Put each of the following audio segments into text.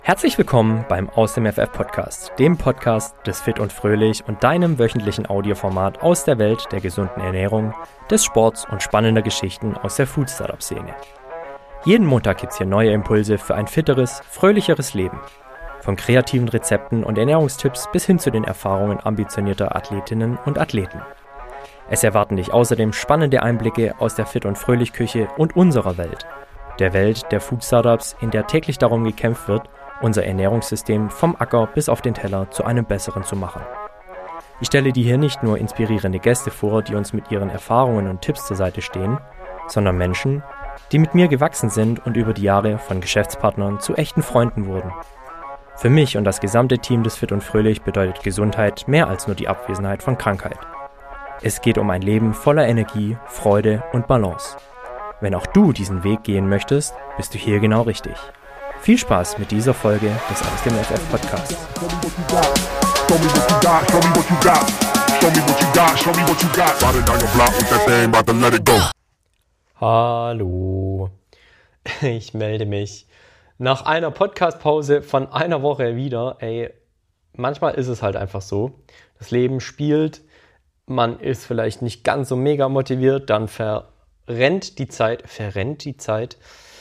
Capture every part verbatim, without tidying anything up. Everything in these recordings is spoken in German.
Herzlich willkommen beim Aus dem F F Podcast, dem Podcast des Fit und Fröhlich und deinem wöchentlichen Audioformat aus der Welt der gesunden Ernährung, des Sports und spannender Geschichten aus der Food-Startup-Szene. Jeden Montag gibt's hier neue Impulse für ein fitteres, fröhlicheres Leben. Von kreativen Rezepten und Ernährungstipps bis hin zu den Erfahrungen ambitionierter Athletinnen und Athleten. Es erwarten dich außerdem spannende Einblicke aus der Fit- und Fröhlich-Küche und unserer Welt, der Welt der Food-Startups, in der täglich darum gekämpft wird, unser Ernährungssystem vom Acker bis auf den Teller zu einem besseren zu machen. Ich stelle dir hier nicht nur inspirierende Gäste vor, die uns mit ihren Erfahrungen und Tipps zur Seite stehen, sondern Menschen, die mit mir gewachsen sind und über die Jahre von Geschäftspartnern zu echten Freunden wurden. Für mich und das gesamte Team des Fit und Fröhlich bedeutet Gesundheit mehr als nur die Abwesenheit von Krankheit. Es geht um ein Leben voller Energie, Freude und Balance. Wenn auch du diesen Weg gehen möchtest, bist du hier genau richtig. Viel Spaß mit dieser Folge des Aus dem F F Podcasts. Hallo, ich melde mich nach einer Podcast-Pause von einer Woche wieder. Ey, manchmal ist es halt einfach so. Das Leben spielt, man ist vielleicht nicht ganz so mega motiviert, dann verrennt die Zeit, verrennt die Zeit.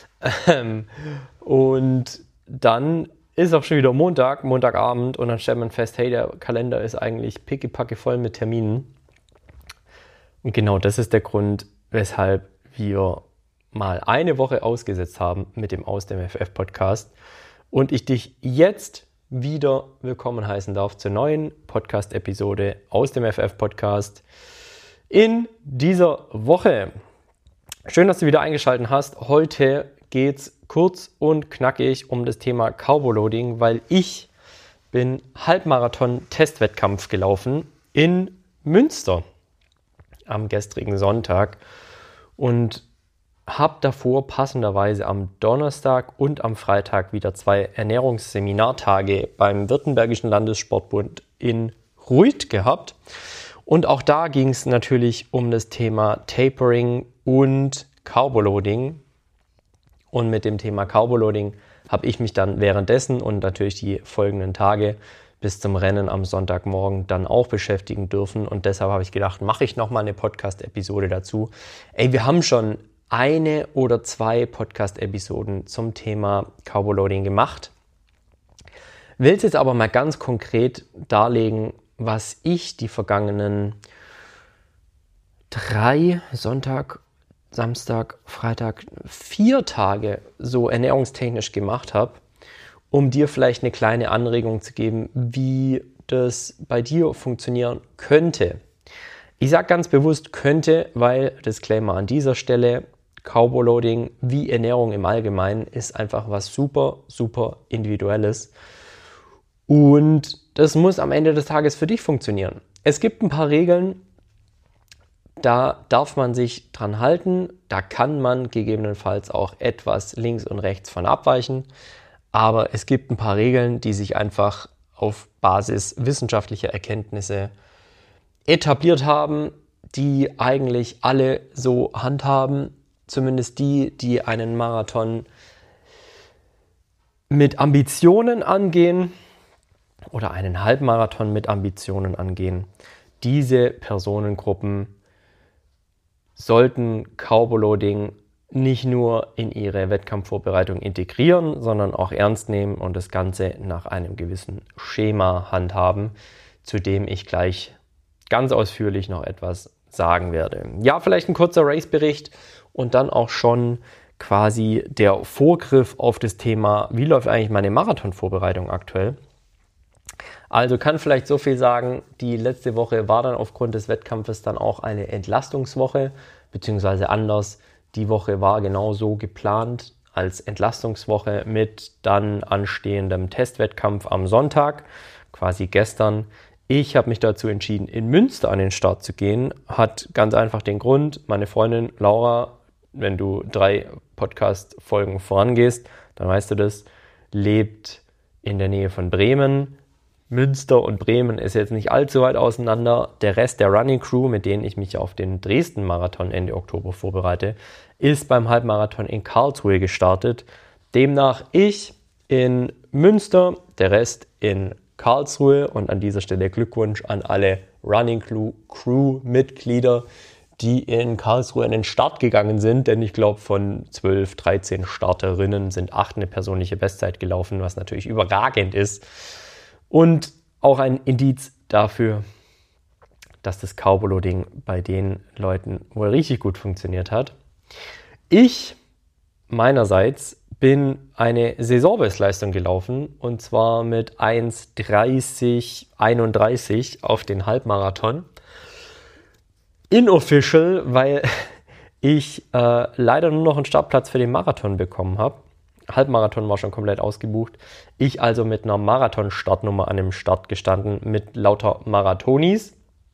Und dann ist auch schon wieder Montag, Montagabend und dann stellt man fest, hey, der Kalender ist eigentlich pickepacke voll mit Terminen. Und genau das ist der Grund, weshalb wir mal eine Woche ausgesetzt haben mit dem Aus dem F F Podcast und ich dich jetzt wieder willkommen heißen darf zur neuen Podcast-Episode aus dem F F Podcast in dieser Woche. Schön, dass du wieder eingeschaltet hast. Heute geht's kurz und knackig um das Thema Carbo-Loading, weil ich bin Halbmarathon-Testwettkampf gelaufen in Münster am gestrigen Sonntag und habe davor passenderweise am Donnerstag und am Freitag wieder zwei Ernährungsseminartage beim Württembergischen Landessportbund in Ruit gehabt. Und auch da ging es natürlich um das Thema Tapering und Carbo-Loading. Und mit dem Thema Carbo-Loading habe ich mich dann währenddessen und natürlich die folgenden Tage bis zum Rennen am Sonntagmorgen dann auch beschäftigen dürfen. Und deshalb habe ich gedacht, mache ich nochmal eine Podcast-Episode dazu. Ey, wir haben schon eine oder zwei Podcast-Episoden zum Thema Carbo-Loading gemacht. Will es jetzt aber mal ganz konkret darlegen, was ich die vergangenen drei Sonntag, Samstag, Freitag, vier Tage so ernährungstechnisch gemacht habe, um dir vielleicht eine kleine Anregung zu geben, wie das bei dir funktionieren könnte. Ich sage ganz bewusst könnte, weil, Disclaimer an dieser Stelle, Carbo-Loading wie Ernährung im Allgemeinen ist einfach was super, super Individuelles. Und das muss am Ende des Tages für dich funktionieren. Es gibt ein paar Regeln, da darf man sich dran halten, da kann man gegebenenfalls auch etwas links und rechts von abweichen, aber es gibt ein paar Regeln, die sich einfach auf Basis wissenschaftlicher Erkenntnisse etabliert haben, die eigentlich alle so handhaben, zumindest die, die einen Marathon mit Ambitionen angehen oder einen Halbmarathon mit Ambitionen angehen. Diese Personengruppen sollten Carbo-Loading nicht nur in ihre Wettkampfvorbereitung integrieren, sondern auch ernst nehmen und das Ganze nach einem gewissen Schema handhaben, zu dem ich gleich ganz ausführlich noch etwas sagen werde. Ja, vielleicht ein kurzer Race-Bericht und dann auch schon quasi der Vorgriff auf das Thema, wie läuft eigentlich meine Marathonvorbereitung aktuell? Also kann vielleicht so viel sagen, die letzte Woche war dann aufgrund des Wettkampfes dann auch eine Entlastungswoche, beziehungsweise anders, die Woche war genau so geplant als Entlastungswoche mit dann anstehendem Testwettkampf am Sonntag, quasi gestern. Ich habe mich dazu entschieden, in Münster an den Start zu gehen. Hat ganz einfach den Grund, meine Freundin Laura, wenn du drei Podcast-Folgen vorangehst, dann weißt du das, lebt in der Nähe von Bremen. Münster und Bremen ist jetzt nicht allzu weit auseinander. Der Rest der Running Crew, mit denen ich mich auf den Dresden-Marathon Ende Oktober vorbereite, ist beim Halbmarathon in Karlsruhe gestartet. Demnach ich in Münster, der Rest in Karlsruhe. Und an dieser Stelle Glückwunsch an alle Running Crew-Mitglieder, die in Karlsruhe an den Start gegangen sind. Denn ich glaube, von zwölf, dreizehn Starterinnen sind acht eine persönliche Bestzeit gelaufen, was natürlich überragend ist. Und auch ein Indiz dafür, dass das Carbo-Loading bei den Leuten wohl richtig gut funktioniert hat. Ich meinerseits bin eine Saisonbestleistung gelaufen und zwar mit eins dreißig einunddreißig auf den Halbmarathon. Inofficial, weil ich äh, leider nur noch einen Startplatz für den Marathon bekommen habe. Halbmarathon war schon komplett ausgebucht. Ich also mit einer Marathon-Startnummer an dem Start gestanden mit lauter Marathonis.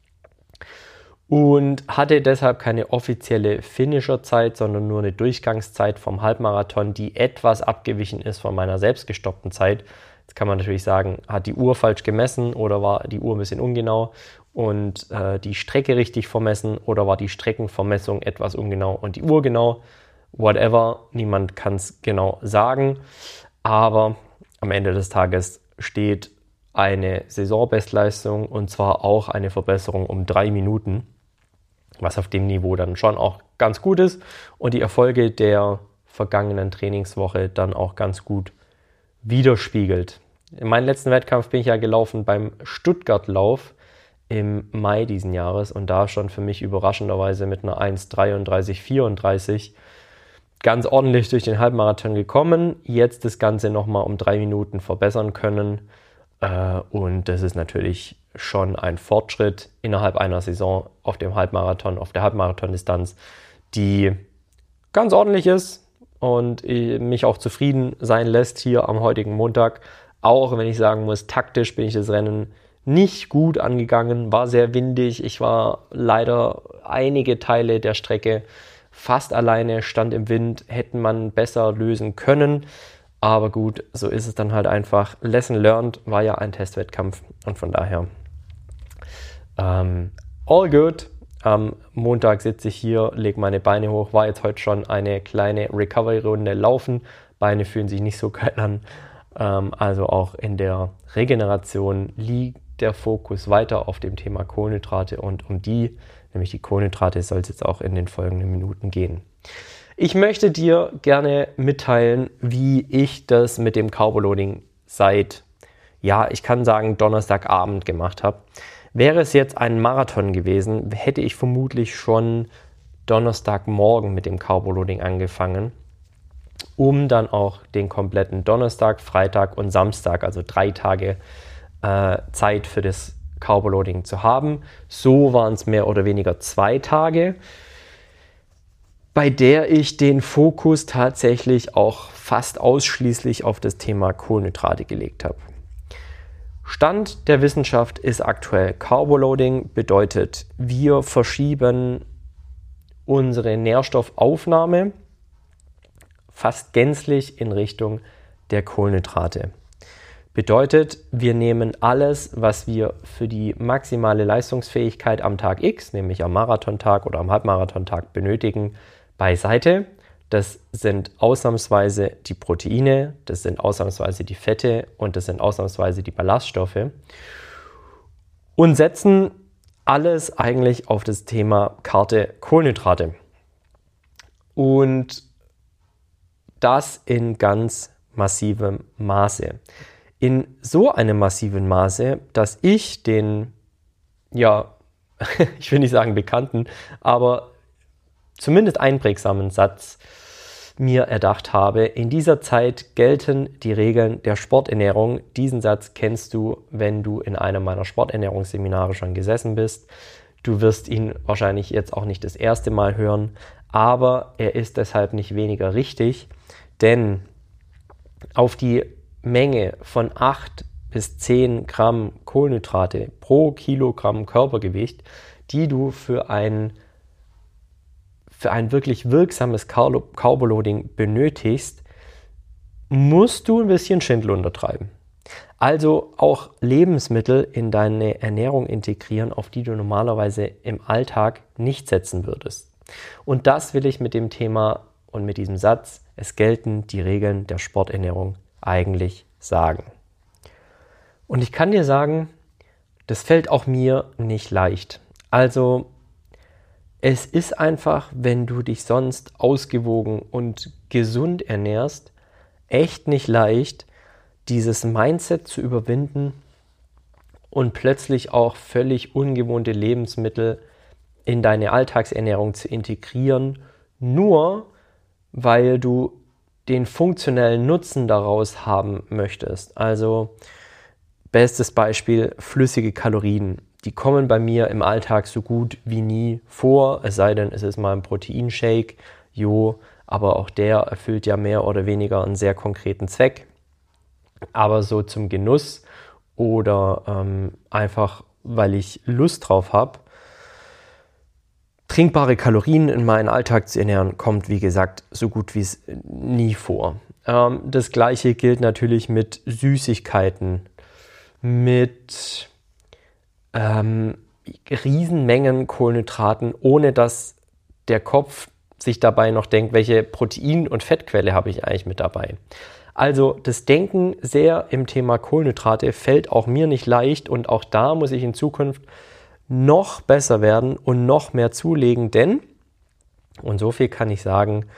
Und hatte deshalb keine offizielle Finisher-Zeit, sondern nur eine Durchgangszeit vom Halbmarathon, die etwas abgewichen ist von meiner selbst gestoppten Zeit. Jetzt kann man natürlich sagen, hat die Uhr falsch gemessen oder war die Uhr ein bisschen ungenau und äh, die Strecke richtig vermessen oder war die Streckenvermessung etwas ungenau und die Uhr genau. Whatever, niemand kann es genau sagen, aber am Ende des Tages steht eine Saisonbestleistung und zwar auch eine Verbesserung um drei Minuten. Was auf dem Niveau dann schon auch ganz gut ist und die Erfolge der vergangenen Trainingswoche dann auch ganz gut widerspiegelt. In meinem letzten Wettkampf bin ich ja gelaufen beim Stuttgart-Lauf im Mai diesen Jahres und da schon für mich überraschenderweise mit einer eins dreiunddreißig vierunddreißig ganz ordentlich durch den Halbmarathon gekommen. Jetzt das Ganze nochmal um drei Minuten verbessern können äh, und das ist natürlich schon ein Fortschritt innerhalb einer Saison auf dem Halbmarathon, auf der Halbmarathon-Distanz, die ganz ordentlich ist und mich auch zufrieden sein lässt hier am heutigen Montag. Auch wenn ich sagen muss, taktisch bin ich das Rennen nicht gut angegangen, war sehr windig. Ich war leider einige Teile der Strecke fast alleine, stand im Wind, hätte man besser lösen können. Aber gut, so ist es dann halt einfach. Lesson learned, war ja ein Testwettkampf und von daher Um, all good. Am Montag sitze ich hier, lege meine Beine hoch, war jetzt heute schon eine kleine Recovery-Runde laufen. Beine fühlen sich nicht so geil an. Um, also auch in der Regeneration liegt der Fokus weiter auf dem Thema Kohlenhydrate und um die, nämlich die Kohlenhydrate, soll es jetzt auch in den folgenden Minuten gehen. Ich möchte dir gerne mitteilen, wie ich das mit dem Carbo-Loading seit, ja, ich kann sagen, Donnerstagabend gemacht habe. Wäre es jetzt ein Marathon gewesen, hätte ich vermutlich schon Donnerstagmorgen mit dem Carbo-Loading angefangen, um dann auch den kompletten Donnerstag, Freitag und Samstag, also drei Tage äh, Zeit für das Carbo-Loading zu haben. So waren es mehr oder weniger zwei Tage, bei der ich den Fokus tatsächlich auch fast ausschließlich auf das Thema Kohlenhydrate gelegt habe. Stand der Wissenschaft ist aktuell Carbo-Loading, bedeutet, wir verschieben unsere Nährstoffaufnahme fast gänzlich in Richtung der Kohlenhydrate. Bedeutet, wir nehmen alles, was wir für die maximale Leistungsfähigkeit am Tag X, nämlich am Marathontag oder am Halbmarathontag benötigen, beiseite. Das sind ausnahmsweise die Proteine, das sind ausnahmsweise die Fette und das sind ausnahmsweise die Ballaststoffe und setzen alles eigentlich auf das Thema Karte Kohlenhydrate. Und das in ganz massivem Maße. In so einem massiven Maße, dass ich den, ja, ich will nicht sagen bekannten, aber zumindest einprägsamen Satz mir erdacht habe: In dieser Zeit gelten die Regeln der Sporternährung. Diesen Satz kennst du, wenn du in einem meiner Sporternährungsseminare schon gesessen bist. Du wirst ihn wahrscheinlich jetzt auch nicht das erste Mal hören, aber er ist deshalb nicht weniger richtig, denn auf die Menge von acht bis zehn Gramm Kohlenhydrate pro Kilogramm Körpergewicht, die du für ein für ein wirklich wirksames Carbo-Loading benötigst, musst du ein bisschen Schindel untertreiben. Also auch Lebensmittel in deine Ernährung integrieren, auf die du normalerweise im Alltag nicht setzen würdest. Und das will ich mit dem Thema und mit diesem Satz, es gelten die Regeln der Sporternährung, eigentlich sagen? Und ich kann dir sagen, das fällt auch mir nicht leicht. Also es ist einfach, wenn du dich sonst ausgewogen und gesund ernährst, echt nicht leicht, dieses Mindset zu überwinden und plötzlich auch völlig ungewohnte Lebensmittel in deine Alltagsernährung zu integrieren, nur weil du den funktionellen Nutzen daraus haben möchtest. Also bestes Beispiel, flüssige Kalorien. Die kommen bei mir im Alltag so gut wie nie vor, es sei denn, es ist mal ein Proteinshake, jo, aber auch der erfüllt ja mehr oder weniger einen sehr konkreten Zweck. Aber so zum Genuss oder ähm, einfach, weil ich Lust drauf habe, trinkbare Kalorien in meinen Alltag zu ernähren, kommt, wie gesagt, so gut wie es nie vor. Ähm, das Gleiche gilt natürlich mit Süßigkeiten, mit ähm, Riesenmengen Kohlenhydraten, ohne dass der Kopf sich dabei noch denkt, welche Protein- und Fettquelle habe ich eigentlich mit dabei. Also das Denken sehr im Thema Kohlenhydrate fällt auch mir nicht leicht und auch da muss ich in Zukunft noch besser werden und noch mehr zulegen, denn, und so viel kann ich sagen,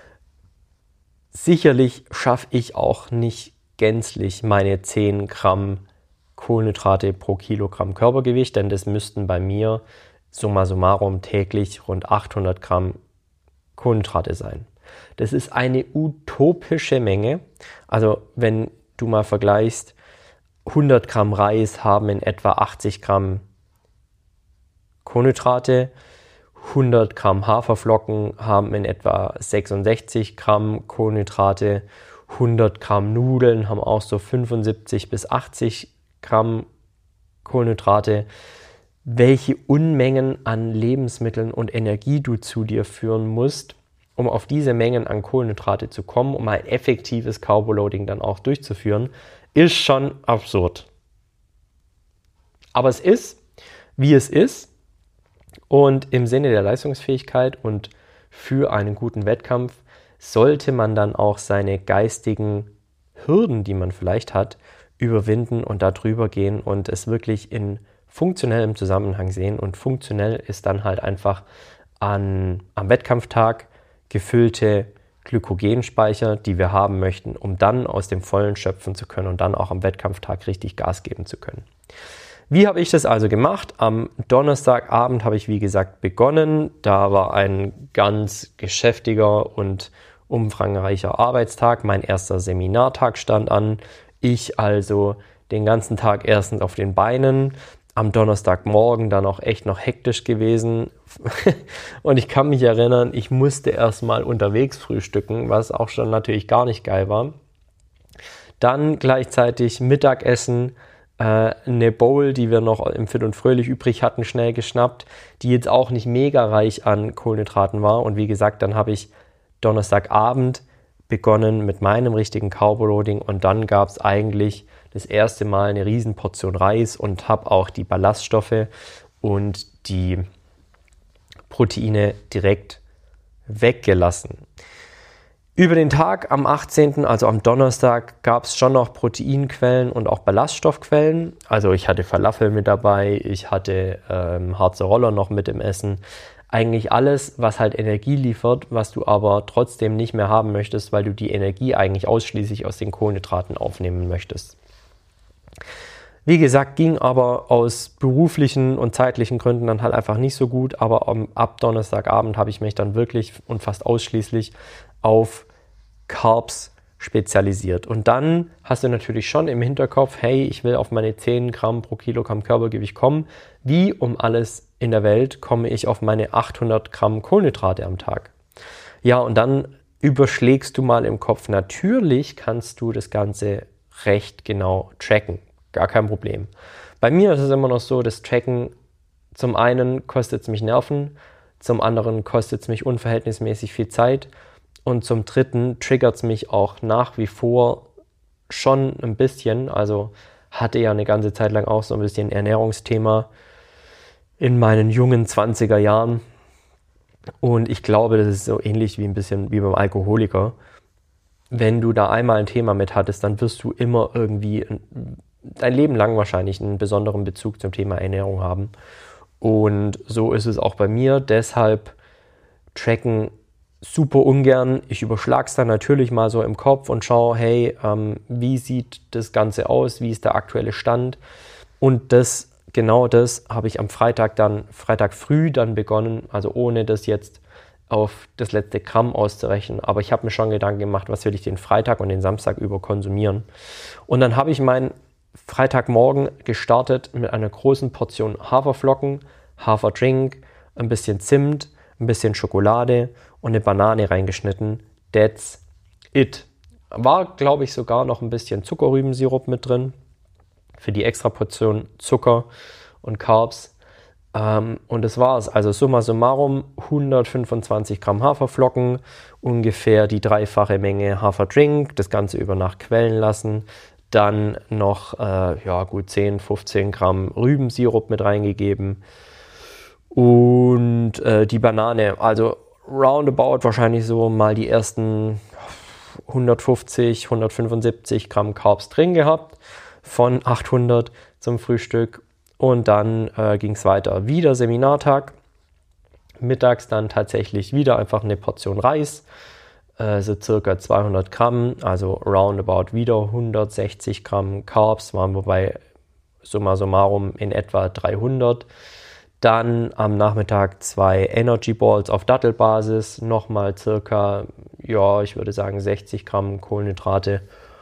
sicherlich schaffe ich auch nicht gänzlich meine zehn Gramm Kohlenhydrate pro Kilogramm Körpergewicht, denn das müssten bei mir summa summarum täglich rund achthundert Gramm Kohlenhydrate sein. Das ist eine utopische Menge. Also wenn du mal vergleichst, hundert Gramm Reis haben in etwa achtzig Gramm Kohlenhydrate, hundert Gramm Haferflocken haben in etwa sechsundsechzig Gramm Kohlenhydrate, hundert Gramm Nudeln haben auch so fünfundsiebzig bis achtzig Gramm Kohlenhydrate. Welche Unmengen an Lebensmitteln und Energie du zu dir führen musst, um auf diese Mengen an Kohlenhydrate zu kommen, um ein effektives Carboloading dann auch durchzuführen, ist schon absurd. Aber es ist, wie es ist. Und im Sinne der Leistungsfähigkeit und für einen guten Wettkampf sollte man dann auch seine geistigen Hürden, die man vielleicht hat, überwinden und da drüber gehen und es wirklich in funktionellem Zusammenhang sehen. Und funktionell ist dann halt einfach an, am Wettkampftag gefüllte Glykogenspeicher, die wir haben möchten, um dann aus dem Vollen schöpfen zu können und dann auch am Wettkampftag richtig Gas geben zu können. Wie habe ich das also gemacht? Am Donnerstagabend habe ich, wie gesagt, begonnen. Da war ein ganz geschäftiger und umfangreicher Arbeitstag. Mein erster Seminartag stand an. Ich also den ganzen Tag erstens auf den Beinen. Am Donnerstagmorgen dann auch echt noch hektisch gewesen. Und ich kann mich erinnern, ich musste erstmal unterwegs frühstücken, was auch schon natürlich gar nicht geil war. Dann gleichzeitig Mittagessen. Eine Bowl, die wir noch im Fit und Fröhlich übrig hatten, schnell geschnappt, die jetzt auch nicht mega reich an Kohlenhydraten war. Und wie gesagt, dann habe ich Donnerstagabend begonnen mit meinem richtigen Carboloading und dann gab es eigentlich das erste Mal eine Riesenportion Reis und habe auch die Ballaststoffe und die Proteine direkt weggelassen. Über den Tag am achtzehnten, also am Donnerstag, gab es schon noch Proteinquellen und auch Ballaststoffquellen. Also ich hatte Falafel mit dabei, ich hatte ähm, Harzer Roller noch mit im Essen. Eigentlich alles, was halt Energie liefert, was du aber trotzdem nicht mehr haben möchtest, weil du die Energie eigentlich ausschließlich aus den Kohlenhydraten aufnehmen möchtest. Wie gesagt, ging aber aus beruflichen und zeitlichen Gründen dann halt einfach nicht so gut. Aber um, ab Donnerstagabend habe ich mich dann wirklich und fast ausschließlich auf Carbs spezialisiert. Und dann hast du natürlich schon im Hinterkopf, hey, ich will auf meine zehn Gramm pro Kilogramm Körpergewicht kommen. Wie um alles in der Welt komme ich auf meine achthundert Gramm Kohlenhydrate am Tag? Ja, und dann überschlägst du mal im Kopf. Natürlich kannst du das Ganze recht genau tracken. Gar kein Problem. Bei mir ist es immer noch so, das Tracken, zum einen kostet es mich Nerven, zum anderen kostet es mich unverhältnismäßig viel Zeit und zum dritten triggert es mich auch nach wie vor schon ein bisschen. Also hatte ja eine ganze Zeit lang auch so ein bisschen Ernährungsthema in meinen jungen zwanziger Jahren und ich glaube, das ist so ähnlich wie ein bisschen wie beim Alkoholiker. wenn du da einmal ein Thema mit hattest, dann wirst du immer irgendwie dein Leben lang wahrscheinlich einen besonderen Bezug zum Thema Ernährung haben. Und so ist es auch bei mir. Deshalb tracken super ungern. Ich überschlage es dann natürlich mal so im Kopf und schaue, hey, ähm, wie sieht das Ganze aus? Wie ist der aktuelle Stand? Und das, genau das habe ich am Freitag dann, Freitag früh dann begonnen, also ohne das jetzt auf das letzte Gramm auszurechnen. Aber ich habe mir schon Gedanken gemacht, was will ich den Freitag und den Samstag über konsumieren. Und dann habe ich meinen Freitagmorgen gestartet mit einer großen Portion Haferflocken, Haferdrink, ein bisschen Zimt, ein bisschen Schokolade und eine Banane reingeschnitten. That's it. War, glaube ich, sogar noch ein bisschen Zuckerrübensirup mit drin für die extra Portion Zucker und Carbs. Ähm, und das war's. Also summa summarum hundertfünfundzwanzig Gramm Haferflocken, ungefähr die dreifache Menge Haferdrink, das Ganze über Nacht quellen lassen. Dann noch äh, ja, gut zehn, fünfzehn Gramm Rübensirup mit reingegeben. Und äh, die Banane, also roundabout wahrscheinlich so mal die ersten hundertfünfzig, hundertfünfundsiebzig Gramm Carbs drin gehabt, von achthundert zum Frühstück. Und dann äh, ging es weiter. Wieder Seminartag. Mittags dann tatsächlich wieder einfach eine Portion Reis, äh, so circa zweihundert Gramm, also roundabout wieder hundertsechzig Gramm Carbs, waren wir bei summa summarum in etwa dreihundert. Dann am Nachmittag zwei Energy Balls auf Dattelbasis, nochmal circa, ja, ich würde sagen sechzig Gramm Kohlenhydrate.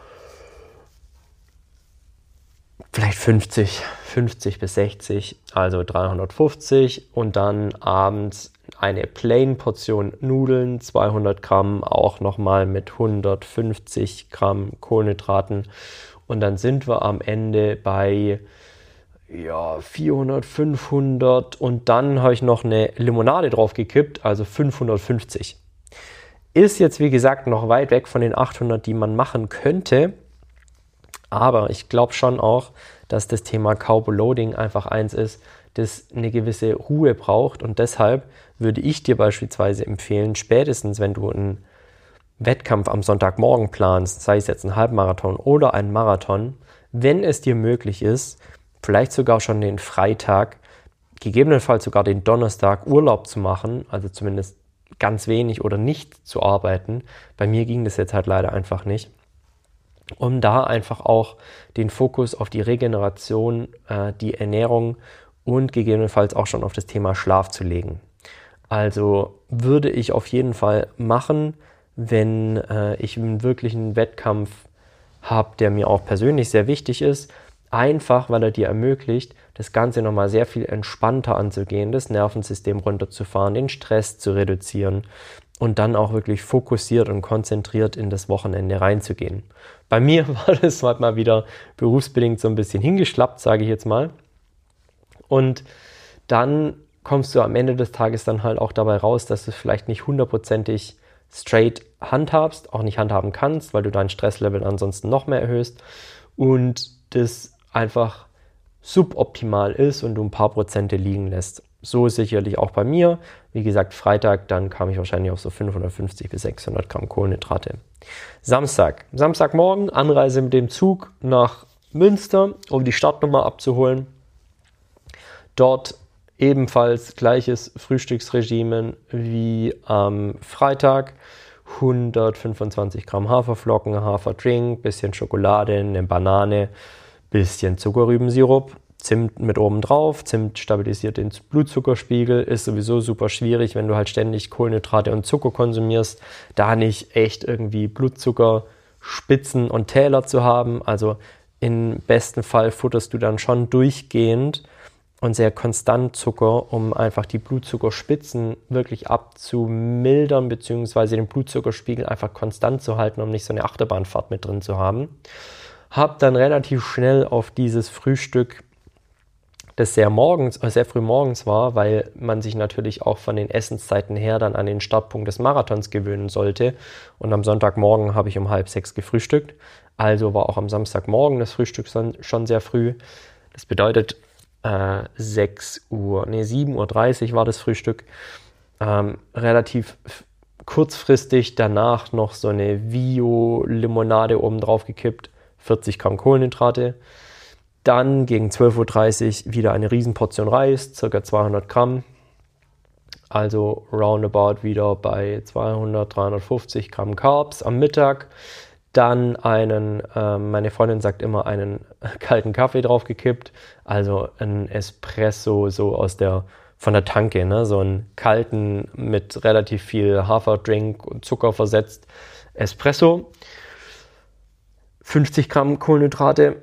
Vielleicht fünfzig, fünfzig bis sechzig, also dreihundertfünfzig. Und dann abends eine Plain-Portion Nudeln, zweihundert Gramm, auch nochmal mit hundertfünfzig Gramm Kohlenhydraten. Und dann sind wir am Ende bei ja, vierhundert, fünfhundert und dann habe ich noch eine Limonade drauf gekippt, also fünfhundertfünfzig. Ist jetzt wie gesagt noch weit weg von den achthundert, die man machen könnte, aber ich glaube schon auch, dass das Thema Carbo-Loading einfach eins ist, das eine gewisse Ruhe braucht und deshalb würde ich dir beispielsweise empfehlen, spätestens wenn du einen Wettkampf am Sonntagmorgen planst, sei es jetzt ein Halbmarathon oder ein Marathon, wenn es dir möglich ist, vielleicht sogar schon den Freitag, gegebenenfalls sogar den Donnerstag Urlaub zu machen, also zumindest ganz wenig oder nicht zu arbeiten. Bei mir ging das jetzt halt leider einfach nicht. Um da einfach auch den Fokus auf die Regeneration, äh, die Ernährung und gegebenenfalls auch schon auf das Thema Schlaf zu legen. Also würde ich auf jeden Fall machen, wenn äh, ich einen wirklichen Wettkampf habe, der mir auch persönlich sehr wichtig ist. Einfach, weil er dir ermöglicht, das Ganze nochmal sehr viel entspannter anzugehen, das Nervensystem runterzufahren, den Stress zu reduzieren und dann auch wirklich fokussiert und konzentriert in das Wochenende reinzugehen. Bei mir war das halt mal wieder berufsbedingt so ein bisschen hingeschlappt, sage ich jetzt mal. Und dann kommst du am Ende des Tages dann halt auch dabei raus, dass du es vielleicht nicht hundertprozentig straight handhabst, auch nicht handhaben kannst, weil du dein Stresslevel ansonsten noch mehr erhöhst und das einfach suboptimal ist und du ein paar Prozente liegen lässt. So ist sicherlich auch bei mir. Wie gesagt, Freitag, dann kam ich wahrscheinlich auf so fünfhundertfünfzig bis sechshundert Gramm Kohlenhydrate. Samstag. Samstagmorgen, Anreise mit dem Zug nach Münster, um die Startnummer abzuholen. Dort ebenfalls gleiches Frühstücksregime wie am Freitag. hundertfünfundzwanzig Gramm Haferflocken, Haferdrink, bisschen Schokolade, eine Banane, bisschen Zuckerrübensirup, Zimt mit oben drauf. Zimt stabilisiert den Blutzuckerspiegel, ist sowieso super schwierig, wenn du halt ständig Kohlenhydrate und Zucker konsumierst, da nicht echt irgendwie Blutzuckerspitzen und Täler zu haben. Also im besten Fall futterst du dann schon durchgehend und sehr konstant Zucker, um einfach die Blutzuckerspitzen wirklich abzumildern, beziehungsweise den Blutzuckerspiegel einfach konstant zu halten, um nicht so eine Achterbahnfahrt mit drin zu haben. Hab dann relativ schnell auf dieses Frühstück, das sehr morgens, sehr früh morgens war, weil man sich natürlich auch von den Essenszeiten her dann an den Startpunkt des Marathons gewöhnen sollte. Und am Sonntagmorgen habe ich um halb sechs gefrühstückt. Also war auch am Samstagmorgen das Frühstück schon sehr früh. Das bedeutet äh, sechs Uhr, nee, sieben Uhr dreißig war das Frühstück. Ähm, relativ kurzfristig danach noch so eine Vio-Limonade oben drauf gekippt, vierzig Gramm Kohlenhydrate. Dann gegen zwölf Uhr dreißig wieder eine Riesenportion Reis, ca. zweihundert Gramm. Also roundabout wieder bei zweihundert, dreihundertfünfzig Gramm Carbs am Mittag. Dann einen, äh, meine Freundin sagt immer, einen kalten Kaffee draufgekippt. Also ein Espresso so aus der, von der Tanke, ne? So einen kalten mit relativ viel Haferdrink und Zucker versetzt Espresso. fünfzig Gramm Kohlenhydrate.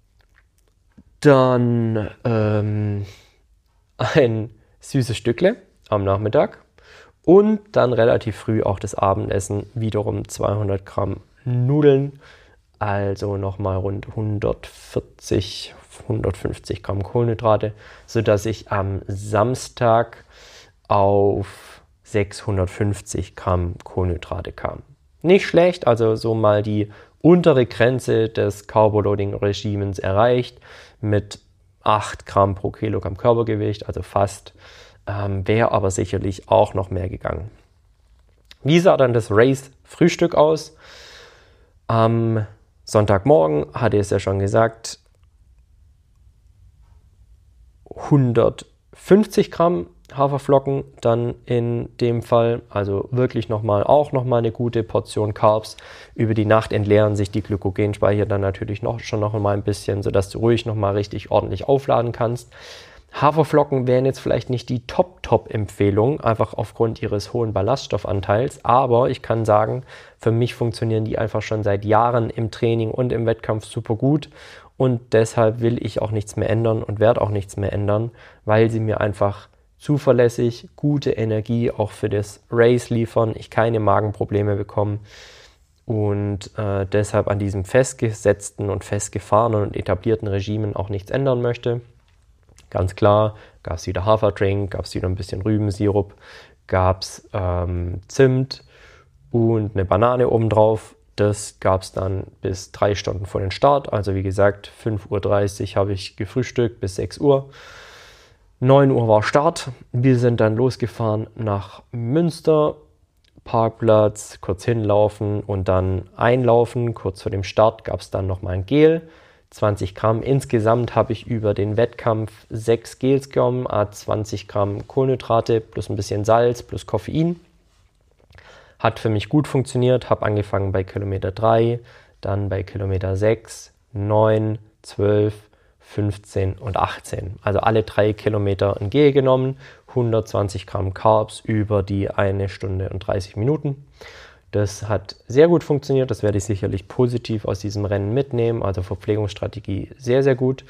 Dann ähm, ein süßes Stückle am Nachmittag und dann relativ früh auch das Abendessen, wiederum zweihundert Gramm Nudeln, also nochmal rund hundertvierzig, hundertfünfzig Gramm Kohlenhydrate, sodass ich am Samstag auf sechshundertfünfzig Gramm Kohlenhydrate kam. Nicht schlecht, also so mal die untere Grenze des Carboloading-Regimens erreicht mit acht Gramm pro Kilogramm Körpergewicht, also fast. Ähm, wäre aber sicherlich auch noch mehr gegangen. Wie sah dann das Race-Frühstück aus? Am Sonntagmorgen, hatte ich es ja schon gesagt, hundertfünfzig Gramm Haferflocken dann in dem Fall, also wirklich nochmal auch nochmal eine gute Portion Carbs. Über die Nacht entleeren sich die Glykogenspeicher dann natürlich noch, schon noch mal ein bisschen, sodass du ruhig nochmal richtig ordentlich aufladen kannst. Haferflocken wären jetzt vielleicht nicht die Top-Top-Empfehlung, einfach aufgrund ihres hohen Ballaststoffanteils, aber ich kann sagen, für mich funktionieren die einfach schon seit Jahren im Training und im Wettkampf super gut und deshalb will ich auch nichts mehr ändern und werde auch nichts mehr ändern, weil sie mir einfach zuverlässig gute Energie auch für das Race liefern, ich keine Magenprobleme bekomme und äh, deshalb an diesem festgesetzten und festgefahrenen und etablierten Regimen auch nichts ändern möchte. Ganz klar, gab es wieder Haferdrink, gab es wieder ein bisschen Rübensirup, gab es ähm, Zimt und eine Banane obendrauf. Das gab es dann bis drei Stunden vor dem Start. Also wie gesagt, fünf Uhr dreißig habe ich gefrühstückt bis sechs Uhr. neun Uhr war Start. Wir sind dann losgefahren nach Münster. Parkplatz, kurz hinlaufen und dann einlaufen. Kurz vor dem Start gab es dann nochmal ein Gel. zwanzig Gramm. Insgesamt habe ich über den Wettkampf sechs Gels genommen, zwanzig Gramm Kohlenhydrate plus ein bisschen Salz plus Koffein. Hat für mich gut funktioniert, habe angefangen bei Kilometer drei, dann bei Kilometer sechs, neun, zwölf, fünfzehn und achtzehn. Also alle drei Kilometer ein Gel genommen, hundertzwanzig Gramm Carbs über die eine Stunde und dreißig Minuten. Das hat sehr gut funktioniert, das werde ich sicherlich positiv aus diesem Rennen mitnehmen, also Verpflegungsstrategie sehr, sehr gut.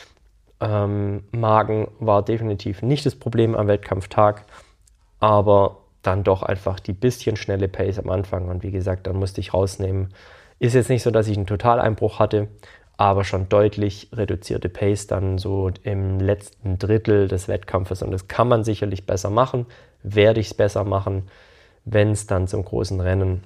Ähm, Magen war definitiv nicht das Problem am Wettkampftag, aber dann doch einfach die bisschen schnelle Pace am Anfang und wie gesagt, dann musste ich rausnehmen. Ist jetzt nicht so, dass ich einen Totaleinbruch hatte, aber schon deutlich reduzierte Pace dann so im letzten Drittel des Wettkampfes und das kann man sicherlich besser machen, werde ich es besser machen, wenn es dann zum großen Rennen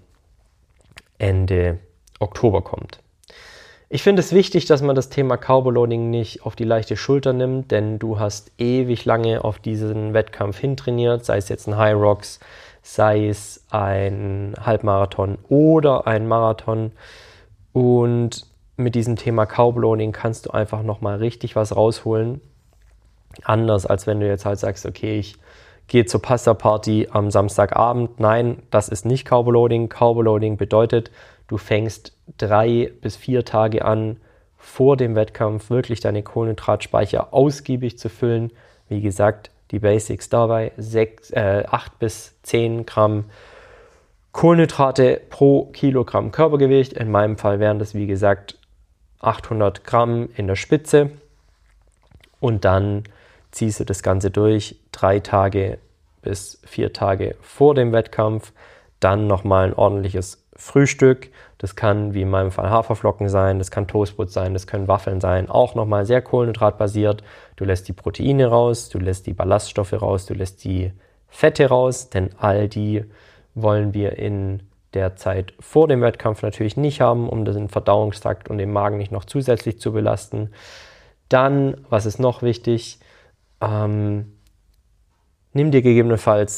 Ende Oktober kommt. Ich finde es wichtig, dass man das Thema Carboloading nicht auf die leichte Schulter nimmt, denn du hast ewig lange auf diesen Wettkampf hintrainiert, sei es jetzt ein High Rocks, sei es ein Halbmarathon oder ein Marathon. Und mit diesem Thema Carboloading kannst du einfach nochmal richtig was rausholen. Anders als wenn du jetzt halt sagst, okay, ich gehe zur Pasta-Party am Samstagabend. Nein, das ist nicht Carboloading. Carboloading bedeutet, du fängst drei bis vier Tage an, vor dem Wettkampf wirklich deine Kohlenhydratspeicher ausgiebig zu füllen. Wie gesagt, die Basics dabei, sechs, äh, acht bis zehn Gramm Kohlenhydrate pro Kilogramm Körpergewicht. In meinem Fall wären das, wie gesagt, achthundert Gramm in der Spitze. Und dann ziehst du das Ganze durch, drei Tage bis vier Tage vor dem Wettkampf, dann nochmal ein ordentliches Frühstück. Das kann wie in meinem Fall Haferflocken sein, das kann Toastbrot sein, das können Waffeln sein, auch nochmal sehr kohlenhydratbasiert. Du lässt die Proteine raus, du lässt die Ballaststoffe raus, du lässt die Fette raus, denn all die wollen wir in der Zeit vor dem Wettkampf natürlich nicht haben, um den Verdauungstrakt und den Magen nicht noch zusätzlich zu belasten. Dann, was ist noch wichtig, Ähm, nimm dir gegebenenfalls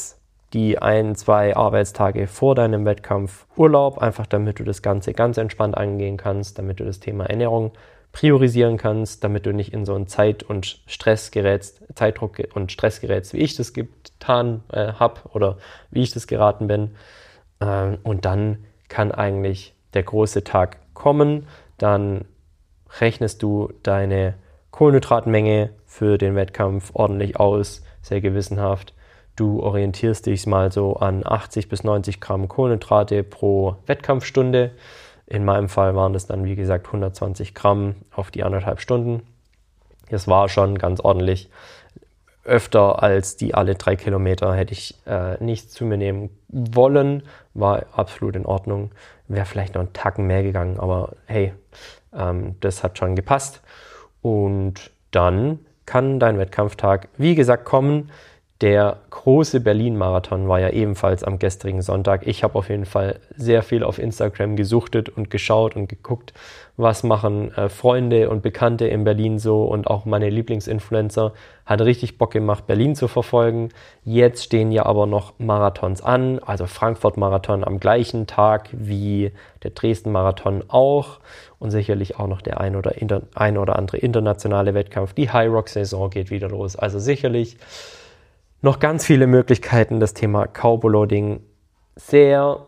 die ein, zwei Arbeitstage vor deinem Wettkampf Urlaub, einfach damit du das Ganze ganz entspannt angehen kannst, damit du das Thema Ernährung priorisieren kannst, damit du nicht in so einen Zeit- und Stress gerätst, Zeitdruck und Stress gerätst, wie ich das getan äh, habe oder wie ich das geraten bin. Ähm, und dann kann eigentlich der große Tag kommen, dann rechnest du deine Kohlenhydratmenge für den Wettkampf ordentlich aus, sehr gewissenhaft. Du orientierst dich mal so an achtzig bis neunzig Gramm Kohlenhydrate pro Wettkampfstunde. In meinem Fall waren das dann, wie gesagt, hundertzwanzig Gramm auf die anderthalb Stunden. Das war schon ganz ordentlich. Öfter als die alle drei Kilometer hätte ich äh, nicht zu mir nehmen wollen. War absolut in Ordnung. Wäre vielleicht noch einen Tacken mehr gegangen, aber hey, ähm, das hat schon gepasst. Und dann kann dein Wettkampftag, wie gesagt, kommen. Der große Berlin-Marathon war ja ebenfalls am gestrigen Sonntag. Ich habe auf jeden Fall sehr viel auf Instagram gesuchtet und geschaut und geguckt, was machen äh, Freunde und Bekannte in Berlin so, und auch meine Lieblingsinfluencer. Hat richtig Bock gemacht, Berlin zu verfolgen. Jetzt stehen ja aber noch Marathons an, also Frankfurt-Marathon am gleichen Tag wie der Dresden-Marathon auch und sicherlich auch noch der ein oder, inter- ein oder andere internationale Wettkampf. Die High-Rock-Saison geht wieder los, also sicherlich noch ganz viele Möglichkeiten, das Thema Carbo-Loading sehr,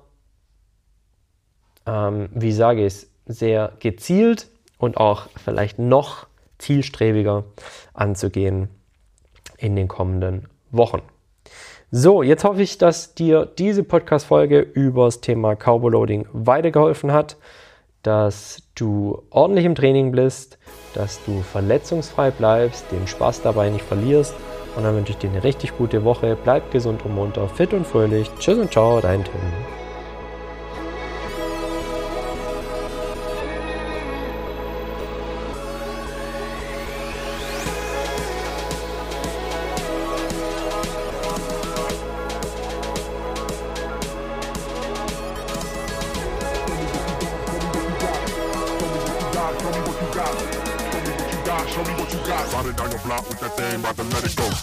ähm, wie sage ich es, sehr gezielt und auch vielleicht noch zielstrebiger anzugehen in den kommenden Wochen. So, jetzt hoffe ich, dass dir diese Podcast-Folge über das Thema Carbo-Loading weitergeholfen hat, dass du ordentlich im Training bist, dass du verletzungsfrei bleibst, den Spaß dabei nicht verlierst. Und dann wünsche ich dir eine richtig gute Woche. Bleib gesund und munter, fit und fröhlich. Tschüss und ciao, dein Tim. Show me what you got. Ride it down your block with that thing, about to let it go.